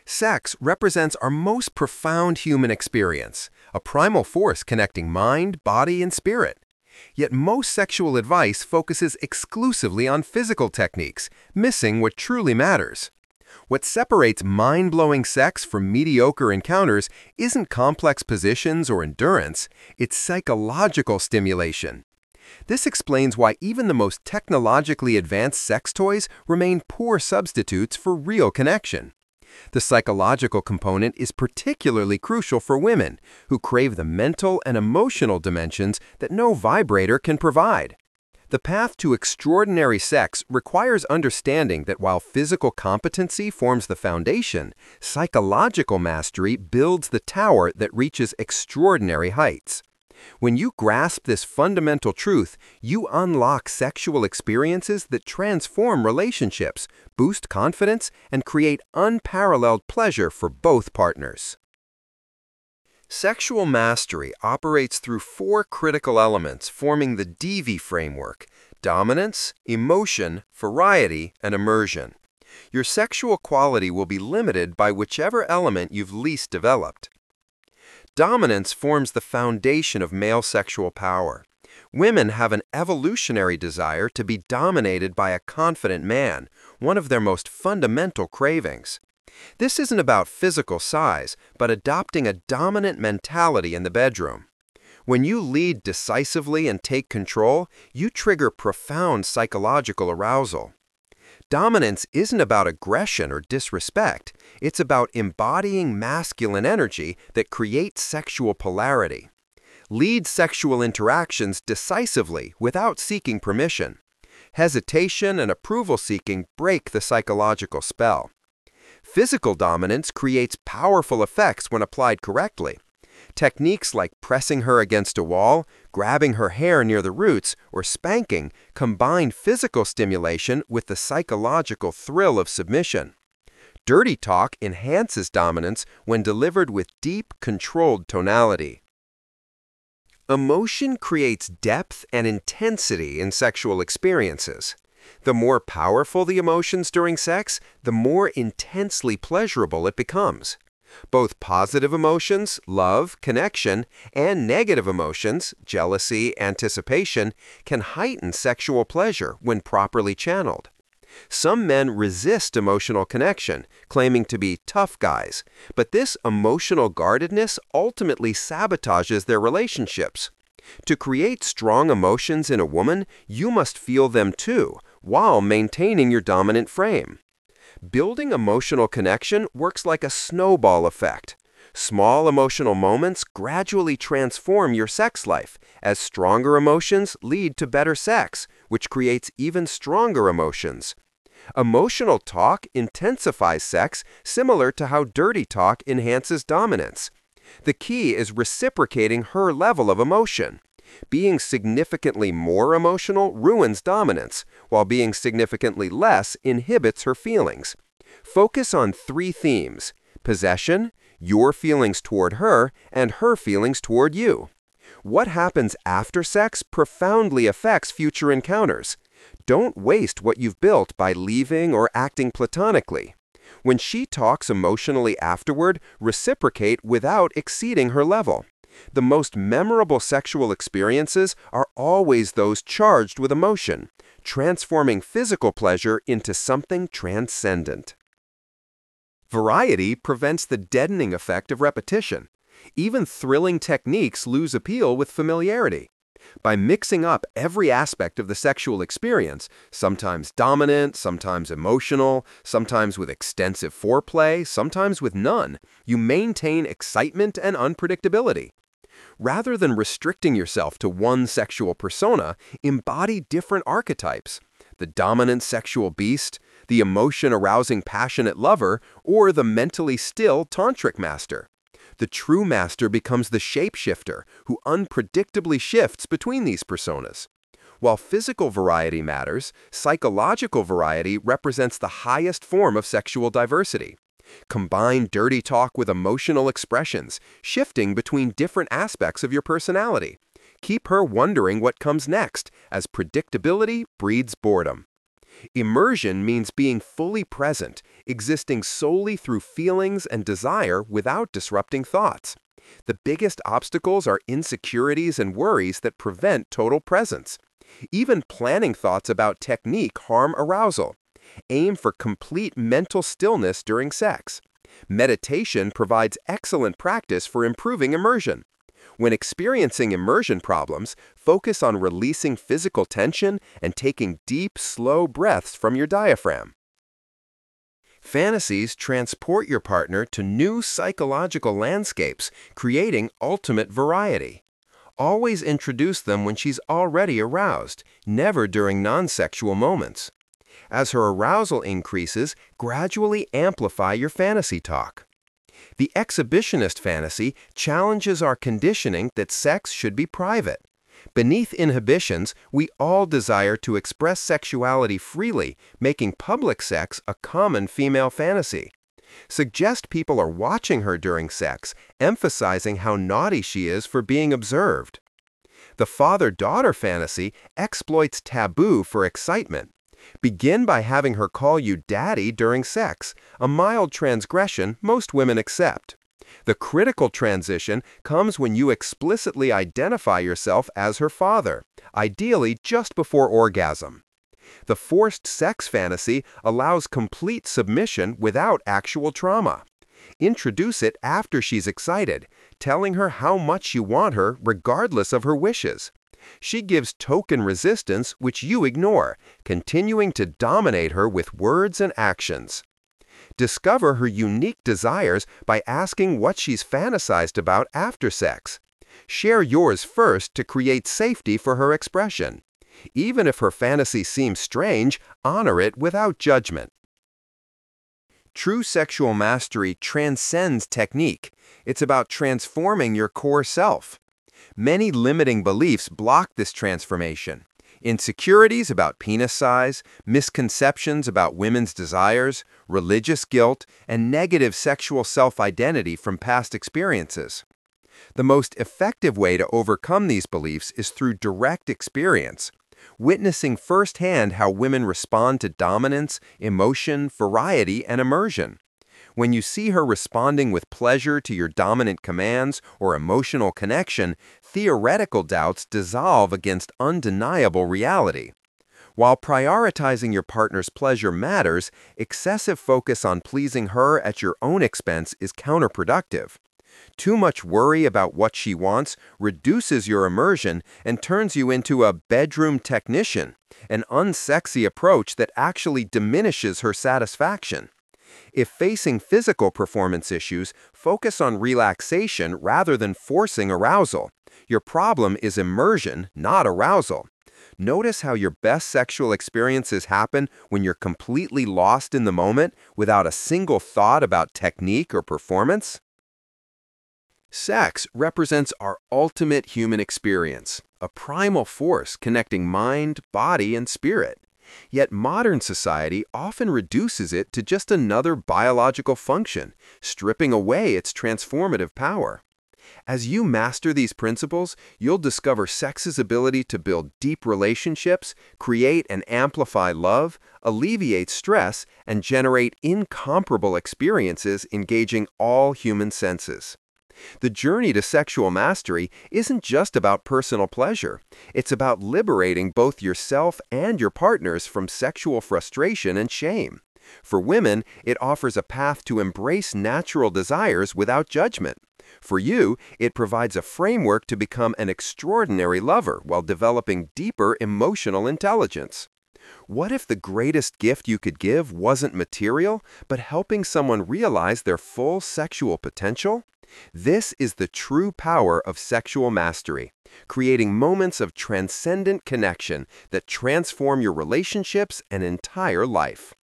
Sex represents our most profound human experience, a primal force connecting mind, body, and spirit. Yet most sexual advice focuses exclusively on physical techniques, missing what truly matters. What separates mind-blowing sex from mediocre encounters isn't complex positions or endurance, it's psychological stimulation. This explains why even the most technologically advanced sex toys remain poor substitutes for real connection. The psychological component is particularly crucial for women who crave the mental and emotional dimensions that no vibrator can provide. The path to extraordinary sex requires understanding that while physical competency forms the foundation, psychological mastery builds the tower that reaches extraordinary heights. When you grasp this fundamental truth, you unlock sexual experiences that transform relationships, boost confidence, and create unparalleled pleasure for both partners. Sexual mastery operates through four critical elements forming the DV framework: dominance, emotion, variety, and immersion. Your sexual quality will be limited by whichever element you've least developed. Dominance forms the foundation of male sexual power. Women have an evolutionary desire to be dominated by a confident man, one of their most fundamental cravings. This isn't about physical size, but adopting a dominant mentality in the bedroom. When you lead decisively and take control, you trigger profound psychological arousal. Dominance isn't about aggression or disrespect. It's about embodying masculine energy that creates sexual polarity. Lead sexual interactions decisively without seeking permission. Hesitation and approval-seeking break the psychological spell. Physical dominance creates powerful effects when applied correctly. Techniques like pressing her against a wall, grabbing her hair near the roots, or spanking combine physical stimulation with the psychological thrill of submission. Dirty talk enhances dominance when delivered with deep, controlled tonality. Emotion creates depth and intensity in sexual experiences. The more powerful the emotions during sex, the more intensely pleasurable it becomes. Both positive emotions, love, connection, and negative emotions, jealousy, anticipation, can heighten sexual pleasure when properly channeled. Some men resist emotional connection, claiming to be tough guys, but this emotional guardedness ultimately sabotages their relationships. To create strong emotions in a woman, you must feel them too, while maintaining your dominant frame. Building emotional connection works like a snowball effect. Small emotional moments gradually transform your sex life, as stronger emotions lead to better sex, which creates even stronger emotions. Emotional talk intensifies sex, similar to how dirty talk enhances dominance. The key is reciprocating her level of emotion. Being significantly more emotional ruins dominance, while being significantly less inhibits her feelings. Focus on three themes: possession, your feelings toward her, and her feelings toward you. What happens after sex profoundly affects future encounters. Don't waste what you've built by leaving or acting platonically. When she talks emotionally afterward, reciprocate without exceeding her level. The most memorable sexual experiences are always those charged with emotion, transforming physical pleasure into something transcendent. Variety prevents the deadening effect of repetition. Even thrilling techniques lose appeal with familiarity. By mixing up every aspect of the sexual experience, sometimes dominant, sometimes emotional, sometimes with extensive foreplay, sometimes with none, you maintain excitement and unpredictability. Rather than restricting yourself to one sexual persona, embody different archetypes: the dominant sexual beast, the emotion-arousing passionate lover, or the mentally still tantric master. The true master becomes the shapeshifter who unpredictably shifts between these personas. While physical variety matters, psychological variety represents the highest form of sexual diversity. Combine dirty talk with emotional expressions, shifting between different aspects of your personality. Keep her wondering what comes next, as predictability breeds boredom. Immersion means being fully present, existing solely through feelings and desire without disrupting thoughts. The biggest obstacles are insecurities and worries that prevent total presence. Even planning thoughts about technique harm arousal. Aim for complete mental stillness during sex. Meditation provides excellent practice for improving immersion. When experiencing immersion problems, focus on releasing physical tension and taking deep, slow breaths from your diaphragm. Fantasies transport your partner to new psychological landscapes, creating ultimate variety. Always introduce them when she's already aroused, never during non-sexual moments. As her arousal increases, gradually amplify your fantasy talk. The exhibitionist fantasy challenges our conditioning that sex should be private. Beneath inhibitions, we all desire to express sexuality freely, making public sex a common female fantasy. Suggest people are watching her during sex, emphasizing how naughty she is for being observed. The father-daughter fantasy exploits taboo for excitement. Begin by having her call you daddy during sex, a mild transgression most women accept. The critical transition comes when you explicitly identify yourself as her father, ideally just before orgasm. The forced sex fantasy allows complete submission without actual trauma. Introduce it after she's excited, telling her how much you want her regardless of her wishes. She gives token resistance which you ignore, continuing to dominate her with words and actions. Discover her unique desires by asking what she's fantasized about after sex. Share yours first to create safety for her expression. Even if her fantasy seems strange, honor it without judgment. True sexual mastery transcends technique. It's about transforming your core self. Many limiting beliefs block this transformation. Insecurities about penis size, misconceptions about women's desires, religious guilt, and negative sexual self-identity from past experiences. The most effective way to overcome these beliefs is through direct experience, witnessing firsthand how women respond to dominance, emotion, variety, and immersion. When you see her responding with pleasure to your dominant commands or emotional connection, theoretical doubts dissolve against undeniable reality. While prioritizing your partner's pleasure matters, excessive focus on pleasing her at your own expense is counterproductive. Too much worry about what she wants reduces your immersion and turns you into a bedroom technician, an unsexy approach that actually diminishes her satisfaction. If facing physical performance issues, focus on relaxation rather than forcing arousal. Your problem is immersion, not arousal. Notice how your best sexual experiences happen when you're completely lost in the moment without a single thought about technique or performance. Sex represents our ultimate human experience, a primal force connecting mind, body, and spirit. Yet modern society often reduces it to just another biological function, stripping away its transformative power. As you master these principles, you'll discover sex's ability to build deep relationships, create and amplify love, alleviate stress, and generate incomparable experiences engaging all human senses. The journey to sexual mastery isn't just about personal pleasure. It's about liberating both yourself and your partners from sexual frustration and shame. For women, it offers a path to embrace natural desires without judgment. For you, it provides a framework to become an extraordinary lover while developing deeper emotional intelligence. What if the greatest gift you could give wasn't material, but helping someone realize their full sexual potential? This is the true power of sexual mastery, creating moments of transcendent connection that transform your relationships and entire life.